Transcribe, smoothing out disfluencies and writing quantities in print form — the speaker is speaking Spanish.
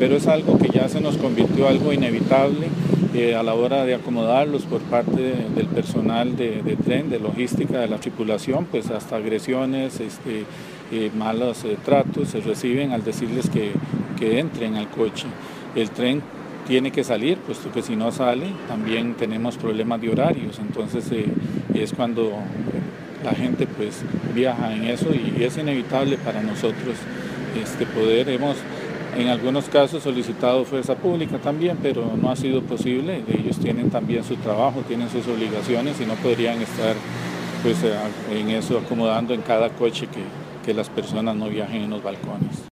pero es algo que ya se nos convirtió algo inevitable a la hora de acomodarlos por parte del personal de tren, de logística, de la tripulación, pues hasta agresiones, malos tratos se reciben al decirles que entren al coche. El tren tiene que salir, puesto que si no sale también tenemos problemas de horarios, entonces es cuando la gente pues viaja en eso y es inevitable para nosotros poder. Hemos en algunos casos solicitado fuerza pública también, pero no ha sido posible. Ellos tienen también su trabajo, tienen sus obligaciones y no podrían estar pues en eso acomodando en cada coche que las personas no viajen en los balcones.